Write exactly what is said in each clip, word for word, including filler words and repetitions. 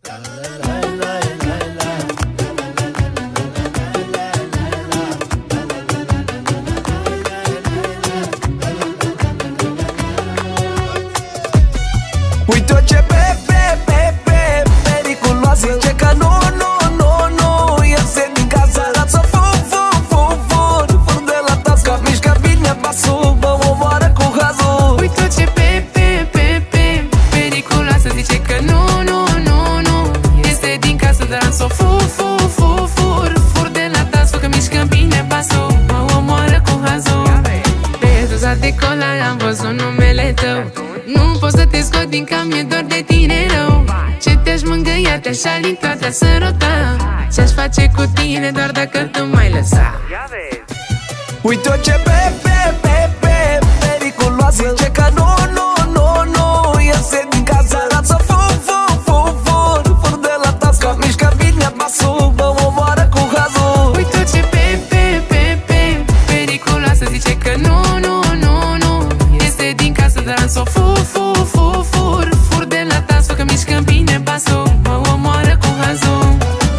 Uite-o ce pe, pe, pe, pe periculoasă, zice că nu, nu, nu, nu iese din casă, lasă fur, fur, fur, fur, fur de la tască, mișcă bine pasul, mă omoară cu hazul. Uite-o ce pe, pe, pe, pe periculoasă, zice că nu, nu, nu, nu iese din casă, dar am s-o fur, fur, fur, fur, fur de la tască, că mișcă bine pasul, mă omoară cu hazul. Pe doza de cola am văzut numele tău, nu pot să te scot din cam, e doar de tine rău. Ce te-aș mângâia, te-aș alinta, te-aș săruta, ce-aș face cu tine doar dacă tu m-ai lăsa. Uite-o ce pe, pe, pe, pe periculoasă, zice că nu, nu, nu, nu iese din casă, lasă fur, fur, fur, fur, fur de la tască, mișcă bine pasul, mă omoară cu hazul. Uite-o ce pe, pe, pe, pe periculoasă, zice că nu, nu, nu, nu iese din casă, dar am s-o fur, fur, fur, fur, fur de la tască, că mișcă bine pasul, mă omoară cu hazul.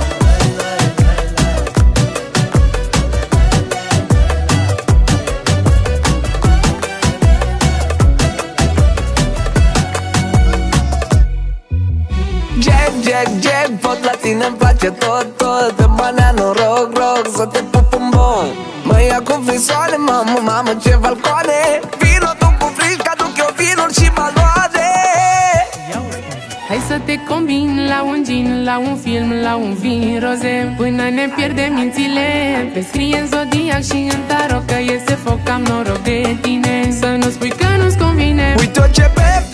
Jack, Jack, Jack, pot la tine-mi place tot, tot, pe banea noroc, roc, să te pup în bon. Mă ia cu frisoane, mamă, mamă, ce balcoane, vino tu cu frișca, duc eu vinul și baloane. Hai să te combin la un gin, la un film, la un vin roze, până ne pierdem mințile. Pe scrie în zodiac și în tarot că iese foc, am noroc de tine, să nu spui că nu-ți convine. Uite-o ce pe